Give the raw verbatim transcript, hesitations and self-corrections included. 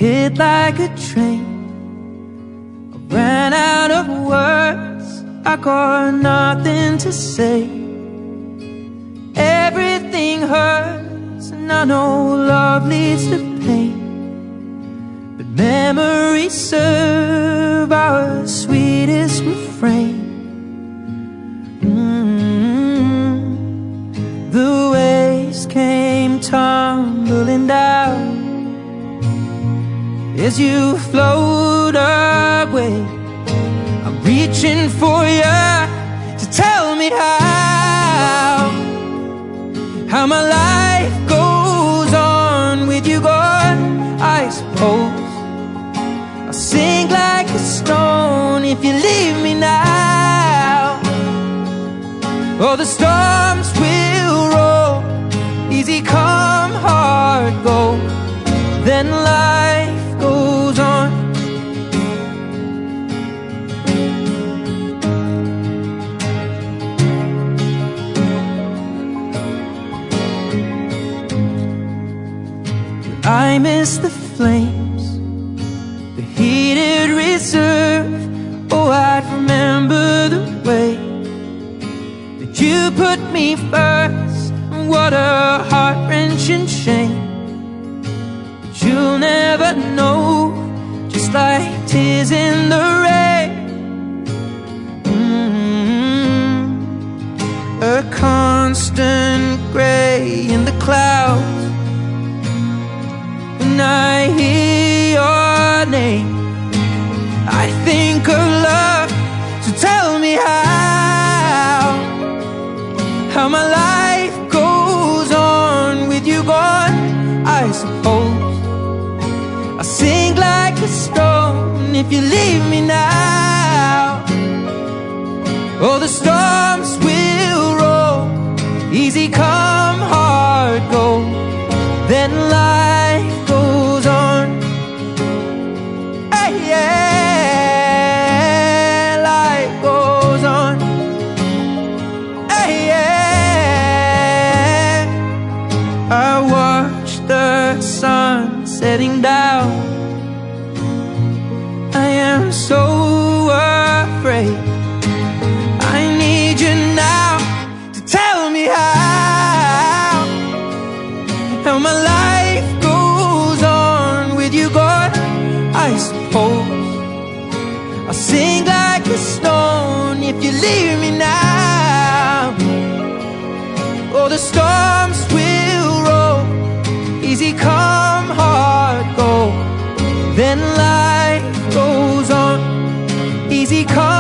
hit like a train. I ran out of words, I got nothing to say. Everything hurts, and I know love leads to pain, but memories serve our sweetest refrain. mm-hmm. The waves came tumbling down as you float away. I'm reaching for you to tell me how How my life goes on with you gone. I suppose I'll sink like a stone if you leave me now. Oh, the storms will roll, easy come, hard go, then life goes on. I miss the flames, the heated reserve. Oh, I'd remember the way that you put me first. What a heart-wrenching shame, but you'll never know, just like tears in the rain. mm-hmm. A constant gray in the clouds. When I hear your name, I think of love. So tell me how How my life goes on with you gone. I suppose I'll sink like a stone if you leave me now. Oh, the storms will roll, easy come, hard go, then life goes on. Hey, yeah, life goes on. Hey, yeah, I watch the sun setting down. I am so afraid. I need you now to tell me how How my life goes on with you gone. I suppose I'll sink like a stone if you leave me now. Oh, the storms will roll, easy come, hard go, then life goes on, easy come.